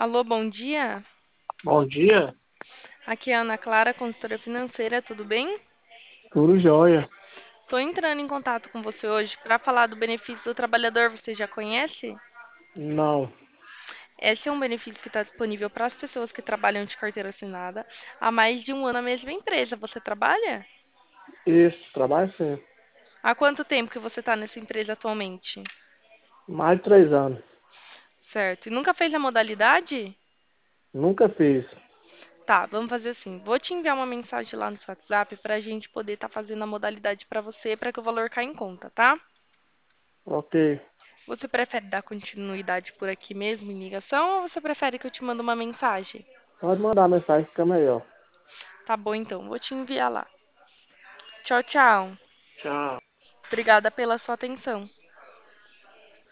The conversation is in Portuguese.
Alô, bom dia. Bom dia, Aqui é a Ana Clara, consultora financeira, tudo bem? tudo jóia. Estou entrando em contato com você hoje para falar do benefício do trabalhador. Você já conhece? Não, Esse é um benefício que está disponível para as pessoas que trabalham de carteira assinada há mais de um ano na mesma empresa. Você trabalha? isso, trabalho sim. Há quanto tempo que você está nessa empresa atualmente? Mais de 3 anos. Certo. E nunca fez a modalidade? Nunca fiz. Tá, vamos fazer assim. Vou te enviar uma mensagem lá no seu WhatsApp para a gente poder estar fazendo a modalidade para você, para que o valor caia em conta, tá? Ok. Você prefere dar continuidade por aqui mesmo em ligação ou você prefere que eu te mande uma mensagem? Pode mandar mensagem, fica melhor. Tá bom, então, vou te enviar lá. Tchau, tchau. Tchau. Obrigada pela sua atenção.